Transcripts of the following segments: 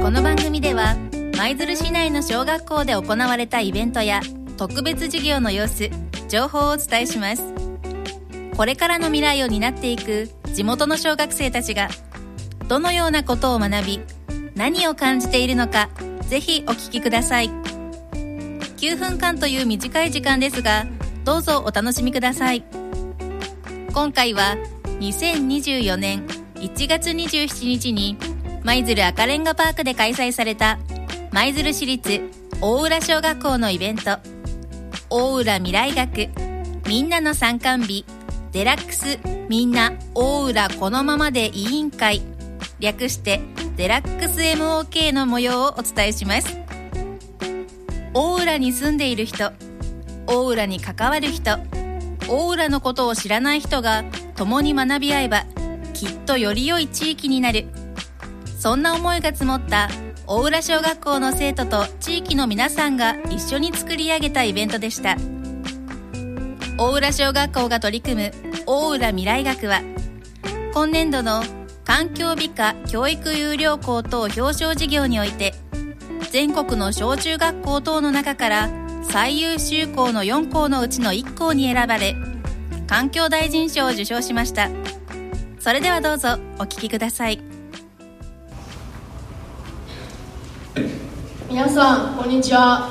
この番組では舞鶴市内の小学校で行われたイベントや特別授業の様子、情報をお伝えします。これからの未来を担っていく地元の小学生たちがどのようなことを学び、何を感じているのか、ぜひお聞きください。9分間という短い時間ですが、どうぞお楽しみください。今回は2024年1月27日に舞鶴赤レンガパークで開催された舞鶴市立大浦小学校のイベント、大浦未来学みんなの参観日デラックスみんな大浦このままで委員会、略してデラックス MOK の模様をお伝えします。大浦に住んでいる人、大浦に関わる人、大浦のことを知らない人が共に学び合えばきっとより良い地域になる、そんな思いが詰まった大浦小学校の生徒と地域の皆さんが一緒に作り上げたイベントでした。大浦小学校が取り組む大浦未来学は、今年度の環境美化教育有料校等表彰事業において、全国の小中学校等の中から最優秀校の4校のうちの1校に選ばれ、環境大臣賞を受賞しました。それではどうぞお聞きください。 皆さんこんにちは。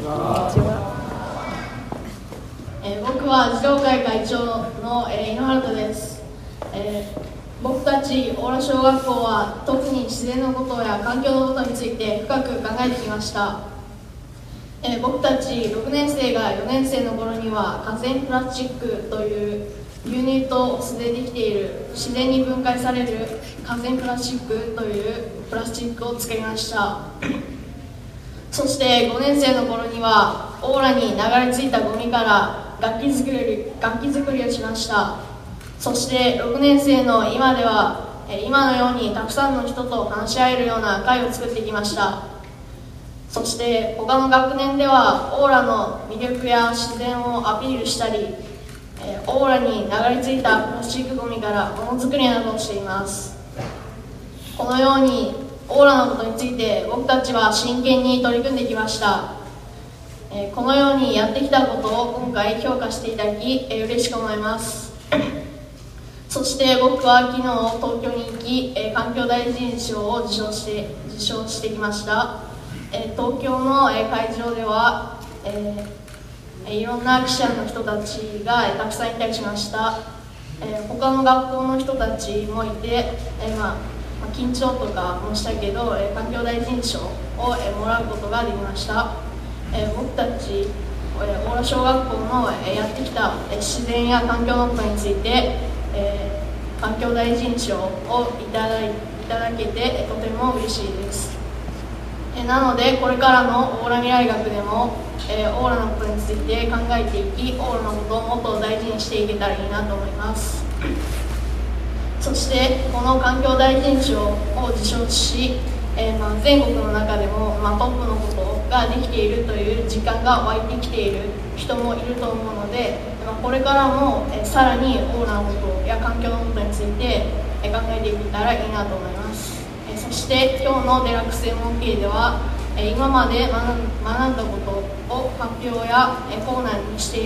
僕は児童会会長の井ノ原人です。僕たち大浦小学校は特に自然のことや環境のことについて深く考えてきました。僕たち6年生が4年生の頃には河川プラスチックという牛乳とお酢でできている自然に分解される河川プラスチックというプラスチックを作りました。そして5年生の頃には大浦に流れ着いたゴミから楽器作りをしました。そして6年生の今では今のようにたくさんの人と話し合えるような会を作ってきました。そして他の学年では大浦の魅力や自然をアピールしたり、大浦に流れ着いたプラスチックゴミからものづくりなどをしています。このように大浦のことについて僕たちは真剣に取り組んできました。このようにやってきたことを今回評価していただき、嬉しく思います。そして僕は昨日東京に行き、環境大臣賞を受賞してきました。東京の会場では、いろんな記者の人たちがたくさんいたりしました。他の学校の人たちもいて、緊張とかもしたけど、環境大臣賞をもらうことができました。僕たち大浦小学校のやってきた自然や環境のことについて、環境大臣賞をいただけてとても嬉しいです。なのでこれからの大浦未来学でも、大浦のことについて考えていき、大浦のことをもっと大事にしていけたらいいなと思います。そしてこの環境大臣賞を受賞し、全国の中でも、トップのことができているという実感が湧いてきている人もいると思うので、これからも、さらに大浦のことや環境のことについて、考えていけたらいいなと思います。そして今日のデラックス MOK では、今まで学んだことを発表やコーナーにして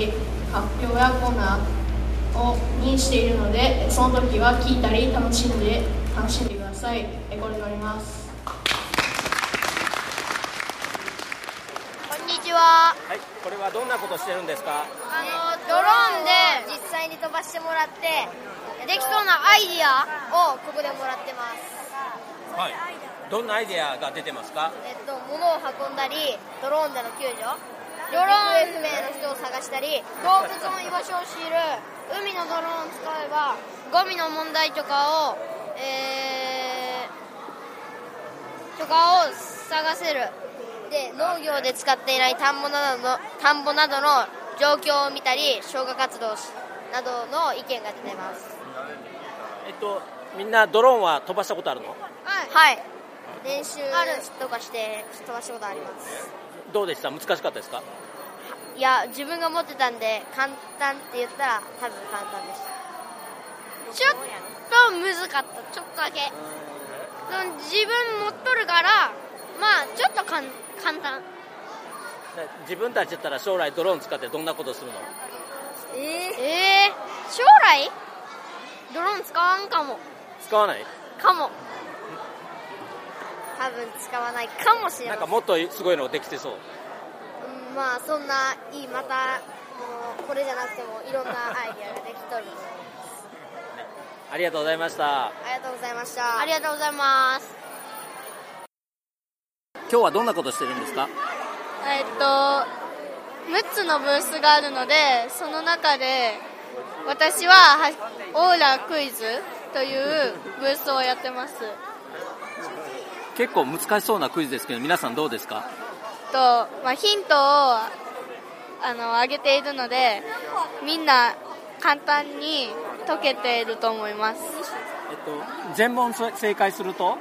いるので、その時は聞いたり楽しんでください。これで終わります。 こんにちは。 はい、これはどんなことしてるんですか？ ドローンで実際に飛ばしてもらってできそうなアイディアをここでもらってます。 はい。どんなアイデアが出てますか？ 物を運んだり、ドローンでの救助、ドローン不明の人を探したり、動物の居場所を知る、海のドローンを使えばゴミの問題とかを探せる。で、農業で使っていない田んぼなどの状況を見たり、消火活動などの意見が出ています。 みんなドローンは飛ばしたことあるの？ はい。練習とかして飛ばしたことあります。 どうでした？難しかったですか？ いや、自分が持ってたんで簡単って言ったら多分簡単でした。ちょっと難かった。ちょっとだけ。自分持っとるからまあちょっと簡単。 自分たちだったら将来ドローン使ってどんなことするの？ 将来ドローン使わんかも。 使わない？ かも。多分使わないかもしれない。 なんかもっとすごいのできてそう。 まあそんないい、またもうこれじゃなくてもいろんなアイデアができとると思います。 ありがとうございました。 ありがとうございました。ありがとうございます。 今日はどんなことしてるんですか ？6つのブースがあるので、その中で私はオーラクイズというブースをやってます。 結構難しそうなクイズですけど、皆さんどうですか？ ヒントをあげているので、みんな簡単に解けていると思います。 全問正解すると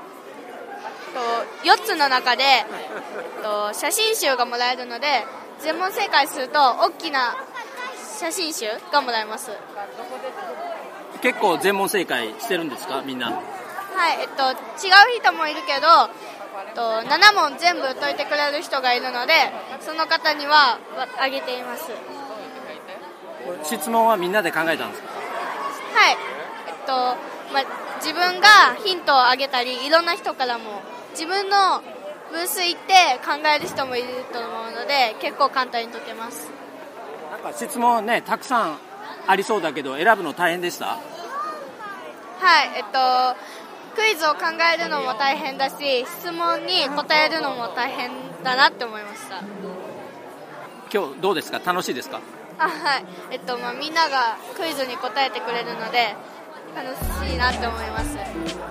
4つの中で写真集がもらえるので、全問正解すると大きな写真集がもらえます。 結構全問正解してるんですか、みんな？ はい、違う人もいるけど、7問全部解いてくれる人がいるので、その方にはあげています。 質問はみんなで考えたんですか？ はい、自分がヒントをあげたり、いろんな人からも自分のブース行って考える人もいると思うので、結構簡単に解けます。 なんか質問ね、たくさんありそうだけど選ぶの大変でした？ はい、クイズを考えるのも大変だし、質問に答えるのも大変だなって思いました。 今日どうですか？楽しいですか？ はい、みんながクイズに答えてくれるので楽しいなって思います。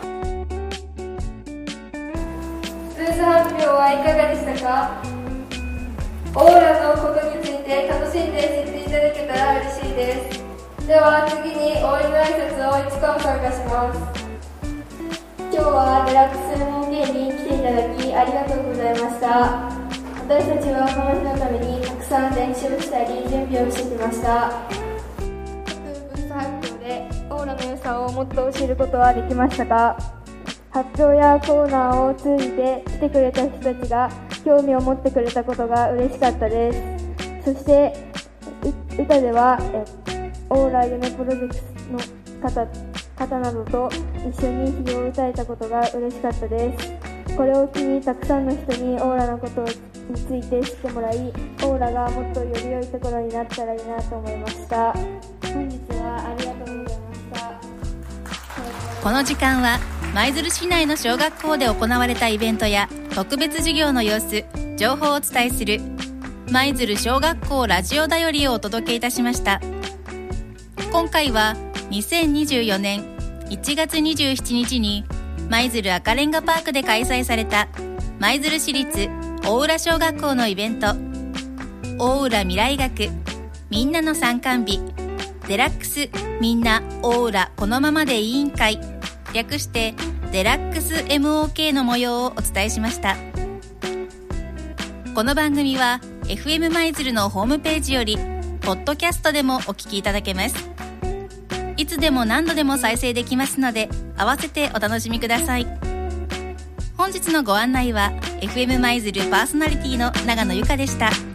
ブース発表はいかがでしたか？オーラのことについて楽しんで知っていただけたら嬉しいです。では次に終わりの挨拶を市川さんがします。今日はデラックス MOK に来ていただきありがとうございました。私たちはこの日のためにたくさん練習したり準備をしてきました。各ブース発表でオーラの良さをもっと知ることはできましたか？発表やコーナーを通じて来てくれた人たちが興味を持ってくれたことが嬉しかったです。そして歌ではオーラ夢プロジェクトの方などと一緒に詩を歌えたことが嬉しかったです。これを機にたくさんの人にオーラのことについて知ってもらい、オーラがもっとより良いところになったらいいなと思いました。本日はありがとうございました。 この時間は舞鶴市内の小学校で行われたイベントや特別授業の様子、情報をお伝えする舞鶴小学校ラジオだよりをお届けいたしました。今回は2024年1月27日に舞鶴赤レンガパークで開催された舞鶴市立大浦小学校のイベント、大浦未来学みんなの参観日デラックスみんな大浦このままで委員会、略してデラックス MOK の模様をお伝えしました。この番組は FM 舞鶴のホームページよりポッドキャストでもお聞きいただけます。いつでも何度でも再生できますので、合わせてお楽しみください。本日のご案内は FM 舞鶴パーソナリティの長野由香でした。